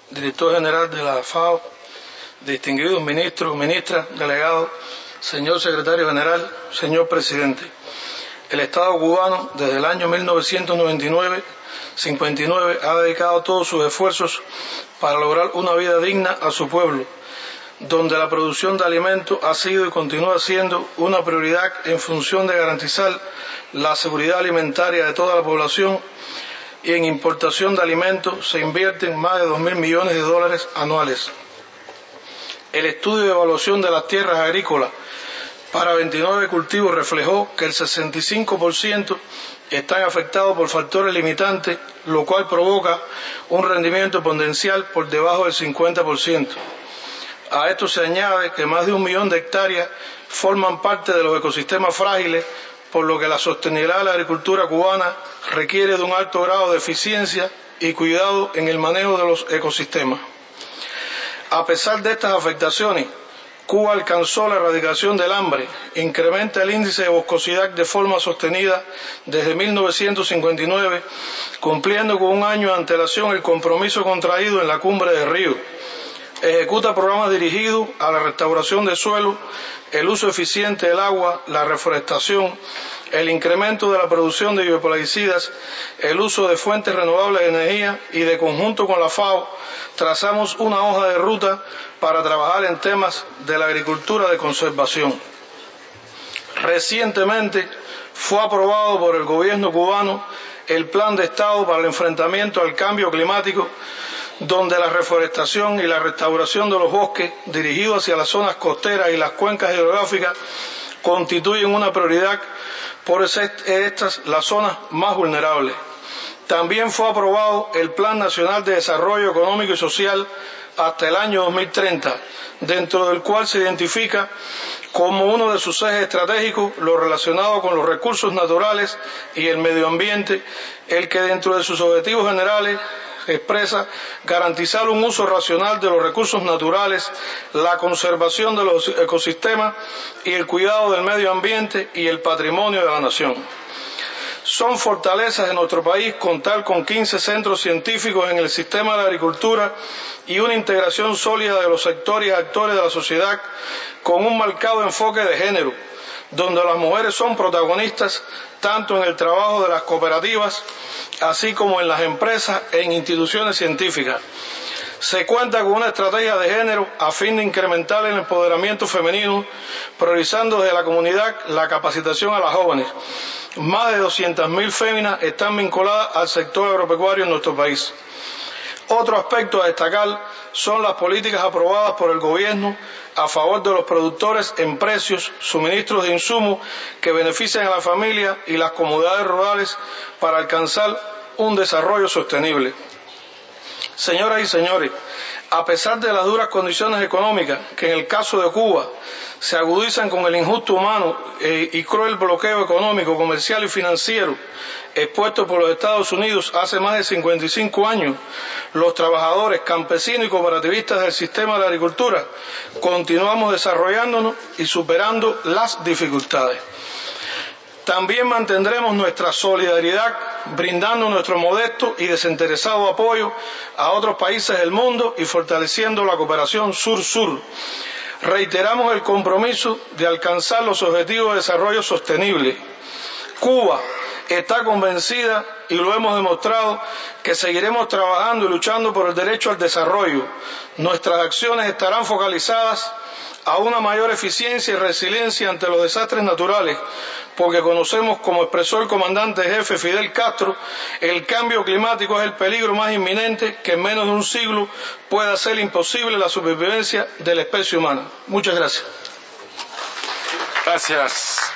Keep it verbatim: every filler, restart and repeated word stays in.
director general de la FAO, distinguidos ministros, ministras, delegados, señor secretario general, señor presidente. El Estado cubano, desde el año mil novecientos noventa y nueve, cincuenta y nueve, ha dedicado todos sus esfuerzos para lograr una vida digna a su pueblo, donde la producción de alimentos ha sido y continúa siendo una prioridad en función de garantizar la seguridad alimentaria de toda la población, y en importación de alimentos se invierten más de dos mil millones de dólares anuales. El estudio de evaluación de las tierras agrícolas para veintinueve cultivos reflejó que el sesenta y cinco por ciento están afectados por factores limitantes, lo cual provoca un rendimiento potencial por debajo del cincuenta por ciento. A esto se añade que más de un millón de hectáreas forman parte de los ecosistemas frágiles, por lo que la sostenibilidad de la agricultura cubana requiere de un alto grado de eficiencia y cuidado en el manejo de los ecosistemas. A pesar de estas afectaciones, Cuba alcanzó la erradicación del hambre, incrementa el índice de boscosidad de forma sostenida desde mil novecientos cincuenta y nueve, cumpliendo con un año de antelación el compromiso contraído en la Cumbre de Río. Ejecuta programas dirigidos a la restauración de suelo, el uso eficiente del agua, la reforestación, el incremento de la producción de bioplaguicidas, el uso de fuentes renovables de energía, y de conjunto con la FAO trazamos una hoja de ruta para trabajar en temas de la agricultura de conservación. Recientemente fue aprobado por el gobierno cubano el Plan de Estado para el enfrentamiento al cambio climático, donde la reforestación y la restauración de los bosques dirigidos hacia las zonas costeras y las cuencas hidrográficas constituyen una prioridad por ser estas las zonas más vulnerables. También fue aprobado el Plan Nacional de Desarrollo Económico y Social hasta el año dos mil treinta, dentro del cual se identifica como uno de sus ejes estratégicos lo relacionado con los recursos naturales y el medio ambiente, el que dentro de sus objetivos generales expresa garantizar un uso racional de los recursos naturales, la conservación de los ecosistemas y el cuidado del medio ambiente y el patrimonio de la nación. Son fortalezas de nuestro país contar con quince centros científicos en el sistema de la agricultura y una integración sólida de los sectores y actores de la sociedad con un marcado enfoque de género, donde las mujeres son protagonistas tanto en el trabajo de las cooperativas, así como en las empresas e en instituciones científicas. Se cuenta con una estrategia de género a fin de incrementar el empoderamiento femenino, priorizando desde la comunidad la capacitación a las jóvenes. Más de doscientas mil féminas están vinculadas al sector agropecuario en nuestro país. Otro aspecto a destacar son las políticas aprobadas por el gobierno a favor de los productores en precios, suministros de insumos que benefician a la familia y las comunidades rurales para alcanzar un desarrollo sostenible. Señoras y señores, a pesar de las duras condiciones económicas que en el caso de Cuba se agudizan con el injusto humano eh, y cruel bloqueo económico, comercial y financiero expuesto por los Estados Unidos hace más de cincuenta y cinco años, los trabajadores, campesinos y cooperativistas del sistema de la agricultura continuamos desarrollándonos y superando las dificultades. También mantendremos nuestra solidaridad brindando nuestro modesto y desinteresado apoyo a otros países del mundo y fortaleciendo la cooperación sur-sur. Reiteramos el compromiso de alcanzar los objetivos de desarrollo sostenible. Cuba está convencida, y lo hemos demostrado, que seguiremos trabajando y luchando por el derecho al desarrollo. Nuestras acciones estarán focalizadas a una mayor eficiencia y resiliencia ante los desastres naturales, porque conocemos, como expresó el comandante jefe Fidel Castro, el cambio climático es el peligro más inminente que en menos de un siglo puede hacer imposible la supervivencia de la especie humana. Muchas gracias. Gracias.